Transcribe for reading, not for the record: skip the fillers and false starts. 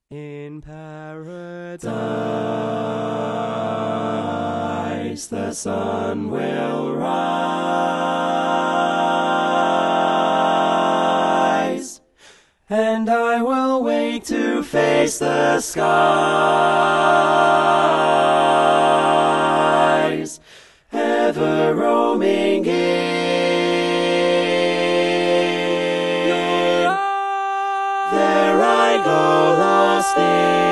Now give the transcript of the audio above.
In paradise the sun will rise, and I will wake to face the skies, ever roaming in. There I go, lost in